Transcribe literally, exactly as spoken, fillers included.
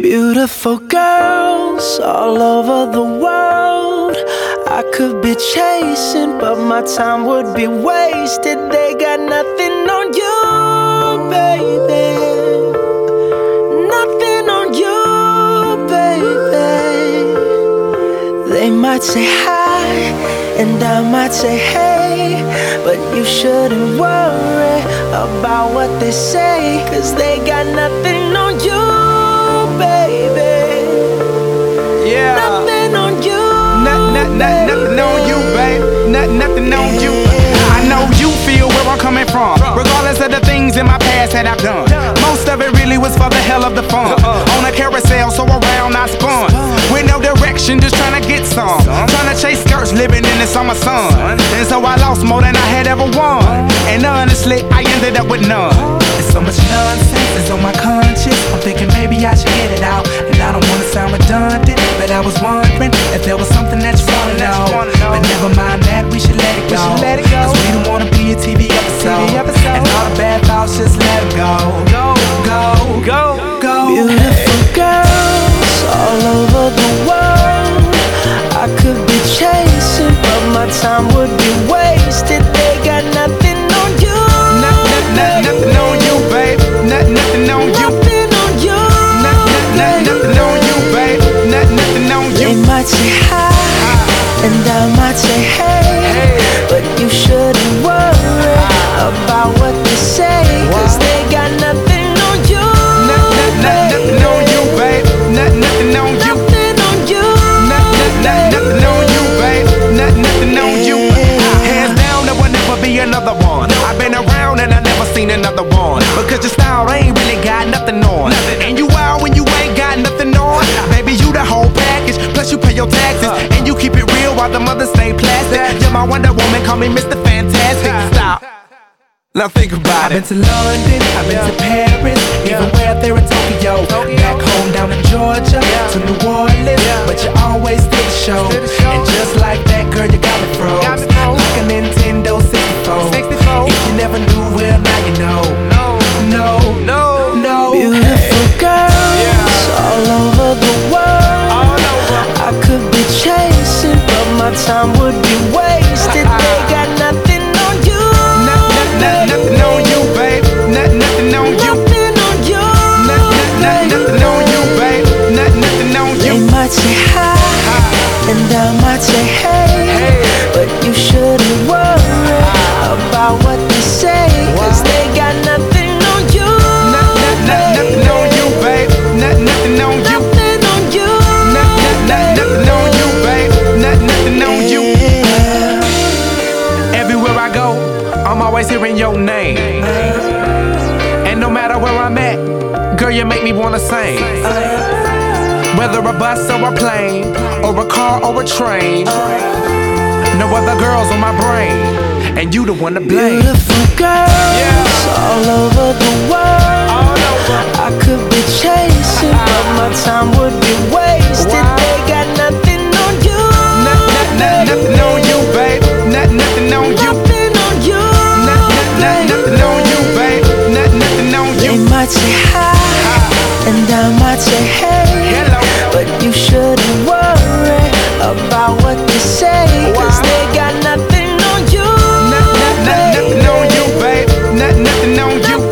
Beautiful girls all over the world I could be chasing, but my time would be wasted. They got nothing on you, baby. Nothing on you, baby. They might say hi, and I might say hey, but you shouldn't worry about what they say, 'cause they got nothing on you, baby. Yeah. Nothing on you. Not, not, not, nothing on you, babe. Not, nothing on you. I know you feel where I'm coming from, regardless of the things in my past that I've done. Most of it really was for the hell of the fun. On a carousel, so around I spun, with no direction, just trying to get some. Trying to chase skirts, living in the summer sun. And so I lost more than I had ever won. And honestly, I ended up with none. There's so much nonsense is on my conscience. I'm thinking maybe I should get it out. And I don't wanna sound redundant, but I was wondering if there was something that you wanna know. But never mind that, we should let it go. Cause we don't wanna be a T V episode. And all the bad thoughts, just let them go. Go, go, go, go. Beautiful girls all over the world I could be chasing, but my time would be wasted. They got nothing on you. Nothing, nothing, nothing on you, babe. Nothing, nothing on you. Nothing on you. Nothing, nothing, nothing on you, babe. Nothing, nothing on you. They might say hi, and I might say hey, but you shouldn't worry about what they say, 'cause they got nothing on you. Nothing, nothing on you, babe. Nothing, nothing on you. Nothing on you. Nothing, nothing on you, babe. Nothing, nothing on you. Hands down, there will never be another one. I've been around and I never seen another one, because your style ain't really got nothing on. And you out when you ain't got nothing on. Baby, you the whole package, plus you pay your taxes, and you keep it real while the mothers stay plastic. You're my Wonder Woman, call me Mister Fantastic. Stop. Now think about it. I've been to London, I've been to Paris, even where there in Tokyo. Back home down in Georgia, to New Orleans, but you always did the show. And just like that, girl, you got me froze, like a Nintendo sixty-four. If you never knew, well, now you know. No, no, no, no. Beautiful girls all over the world I could be chasing, but my time would be wasted. They got nothing on you. Nothing, nothing on you, babe. Nothing, nothing on you. Nothing on you. Nothing, nothing on you, babe. Nothing, nothing on you. They might say hi, and I might say hey, but you shouldn't worry about what they say, 'cause they got nothing on you. Nothing on you, babe. Nothing, nothing on you. Nothing on you. Nothing on you, babe. Nothing on you. Everywhere I go, I'm always hearing your name. And no matter where I'm at, girl, you make me wanna sing. Whether a bus or a plane, or a car or a train, no other girls on my brain, and you the one to blame. Beautiful girls all over the world I could be chasing, but my time would be wasted. They got nothing on you. Nothing, nothing on you, babe. Nothing, nothing on you. Nothing on you. Nothing on you, babe. Nothing, nothing on you. They might say hi, and I might say hey, but you shouldn't worry about what they say, 'cause they got nothing on you. Nothing on you, babe. Nothing on you.